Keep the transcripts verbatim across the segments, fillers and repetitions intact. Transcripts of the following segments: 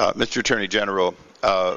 Uh, Mister Attorney General, uh,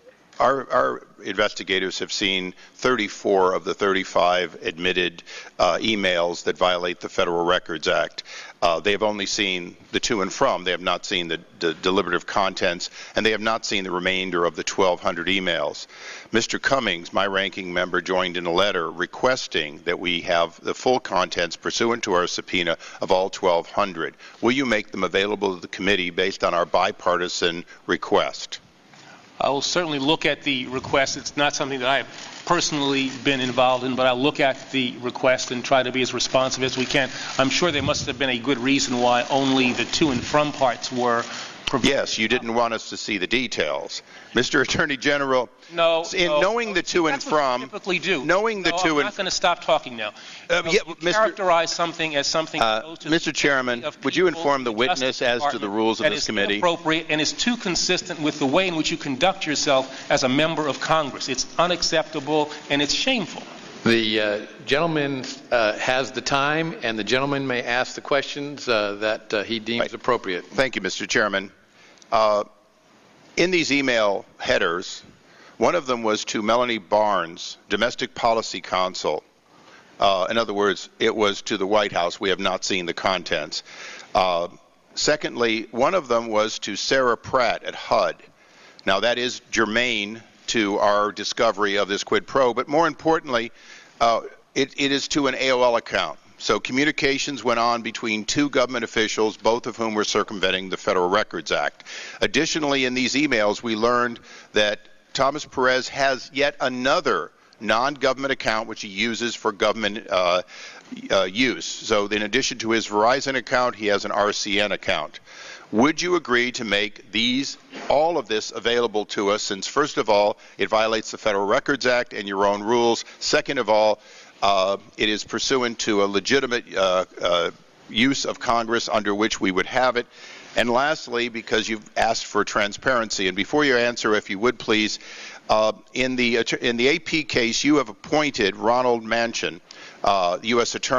our, our investigators have seen thirty-four of the thirty-five admitted uh, emails that violate the Federal Records Act. Uh, they have only seen the to and from. They have not seen the, the deliberative contents, and they have not seen the remainder of the twelve hundred emails. Mister Cummings, my ranking member, joined in a letter requesting that we have the full contents pursuant to our subpoena of all twelve hundred. Will you make them available to the committee based on our bipartisan request? I will certainly look at the request. It's not something that I have personally been involved in, but I'll look at the request and try to be as responsive as we can. I'm sure there must have been a good reason why only the to and from parts were provided. Yes, you didn't want us to see the details. Mister Attorney General, no, in no, knowing the to and from, typically do. knowing the no, to I'm and not going to stop talking now. Uh, you yeah, you Mister characterize something as something uh, that goes to Mister Chairman, would you inform the witness as to the rules of this committee? That is inappropriate and is too consistent with the way in which you conduct yourself as a member of Congress. It's unacceptable and it's shameful. The uh, gentleman uh, has the time, and the gentleman may ask the questions uh, that uh, he deems right. appropriate. Thank you, Mister Chairman. Uh, in these email headers, one of them was to Melanie Barnes, Domestic Policy Counsel. Uh, in other words, it was to the White House. We have not seen the contents. Uh, secondly, one of them was to Sarah Pratt at H U D. Now, that is germane to our discovery of this quid pro, but more importantly, uh, it, it is to an A O L account. So communications went on between two government officials, both of whom were circumventing the Federal Records Act. Additionally, in these emails, we learned that Thomas Perez has yet another non-government account which he uses for government uh, uh, use. So in addition to his Verizon account, he has an R C N account. Would you agree to make these, all of this available to us, since first of all, it violates the Federal Records Act and your own rules. Second of all, uh, it is pursuant to a legitimate uh, uh, use of Congress under which we would have it. And lastly, because you've asked for transparency, and before you answer, if you would please, uh, in the in the A P case, you have appointed Ronald Manchin, uh, U S Attorney.